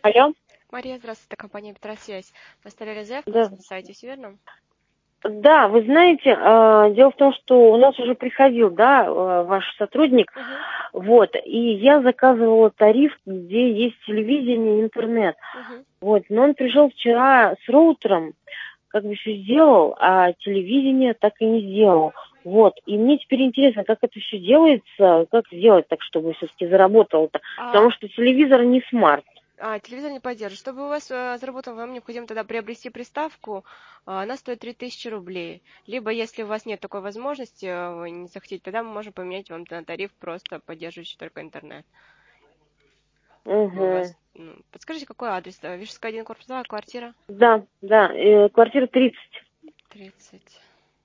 Алло, Мария, здравствуйте, это компания Петросвязь. Вы оставляли заявку на да. нашем сайте, все верно? Да, вы знаете, дело в том, что у нас уже приходил, да, ваш сотрудник, Угу, вот, и я заказывала тариф, где есть телевидение и интернет, угу. вот, но он пришел вчера с роутером, как бы все сделал, а телевидение так и не сделал, вот, и мне теперь интересно, как это все делается, как сделать так, чтобы все-таки заработало-то, А, потому что телевизор не смарт. телевизор не поддержит. Чтобы у вас заработал, вам необходимо тогда приобрести приставку. Она стоит 3000 рублей. Либо, если у вас нет такой возможности, вы не захотите, тогда мы можем поменять вам на тариф, просто поддерживающий только интернет. Чтобы у Угу. вас, подскажите, какой адрес? Вишерская 1, корпус 2, квартира? Да, да, квартира 30. 30.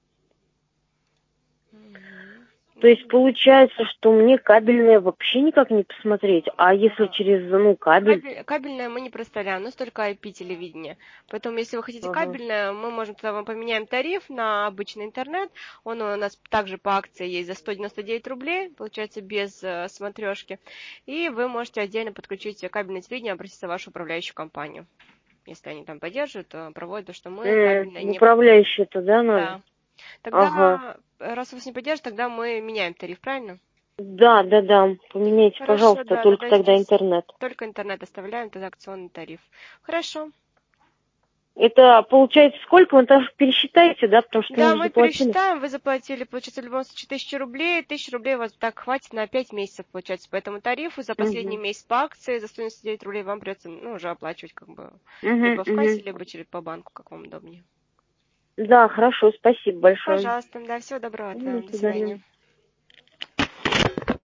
Мгм. То есть получается, что мне кабельное вообще никак не посмотреть, а если А, через, ну, кабель? Кабельное мы не проставляем, у нас только IP-телевидение. Поэтому, если вы хотите Ага. кабельное, мы можем тогда вам поменяем тариф на обычный интернет. Он у нас также по акции есть за 199 рублей, получается без смотрешки. И вы можете отдельно подключить кабельное телевидение, обратиться в вашу управляющую компанию. Если они там поддерживают, проводят, то что мы кабельное не... Управляющий-то, да, надо? Да. Ага. Тогда, раз вас не поддержит, тогда мы меняем тариф, правильно? Да, да, да. Поменяйте, Хорошо, пожалуйста, да, только тогда тогда сейчас интернет. только интернет оставляем, тогда акционный тариф. Хорошо. Это получается сколько? Вы там пересчитаете, да, потому что мы Да, уже мы заплатили. пересчитаем, вы заплатили, получается, в любом случае 1000 рублей. 1000 рублей у вас так хватит на 5 месяцев, получается, по этому тарифу. За последний Угу. месяц по акции за 199 рублей вам придется, уже оплачивать как бы Угу, либо в угу. кассе, либо через по банку, как вам удобнее. Да, хорошо, спасибо большое. Пожалуйста, да, всего доброго, До до свидания. свидания.